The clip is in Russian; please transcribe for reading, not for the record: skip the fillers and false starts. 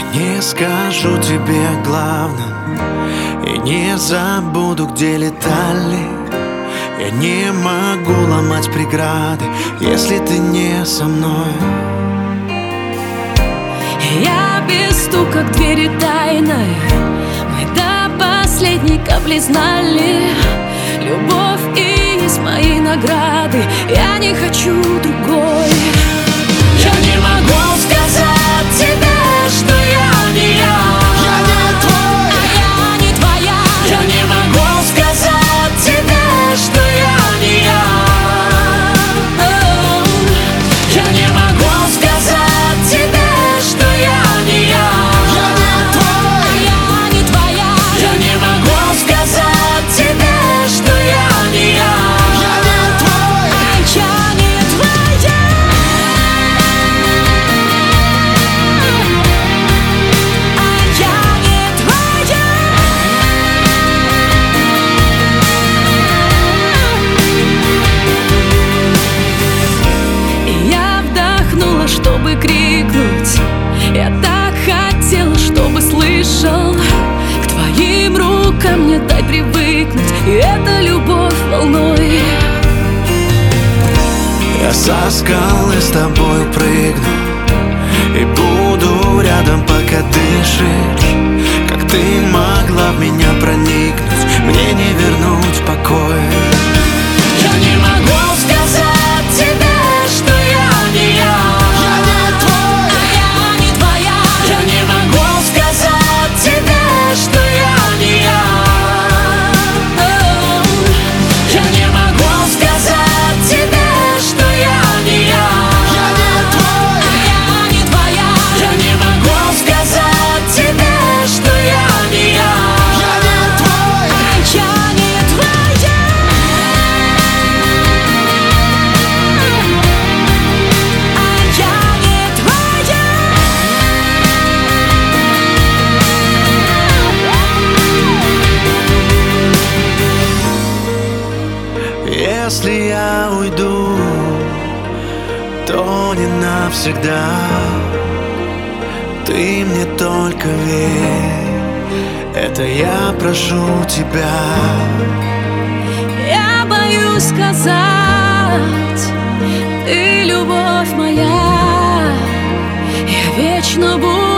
Не скажу тебе о главном и не забуду, где летали. Я не могу ломать преграды, если ты не со мной. Я без стука к двери тайной, мы до последней капли знали. Любовь и есть мои награды, я не хочу другой. Я не могу сказать тебе, что я не я. Я не твой, А я не твоя. Я не могу сказать тебе, что я не я. Я не могу сказать тебе, что я не я. я не твой. Я не твоя. Я не могу сказать тебе, что я не я. Я не твой. Я не твоя. Я не твоя. И я вдохнула, чтобы крикнуть. Я так хотела, чтобы слышал. К твоим рукам мне дай привыкнуть. И это любовь волной. Я со скалы с тобой прыгну и буду рядом, пока дышишь. Как ты могла в меня проникнуть, мне не вернуть покой. Я не могу сказать тебе, что я не я. Я не твой, Я не твоя. Я не могу сказать тебе, что я не я. Я не могу сказать тебе, что я не я. я не твой. Я не твоя. Я не могу сказать тебе, что я не я. Я не твой. Я не твоя. Я не твоя. Если я уйду, то не навсегда. Ты мне только верь, это я прошу тебя. Я боюсь сказать, ты любовь моя, я вечно буду.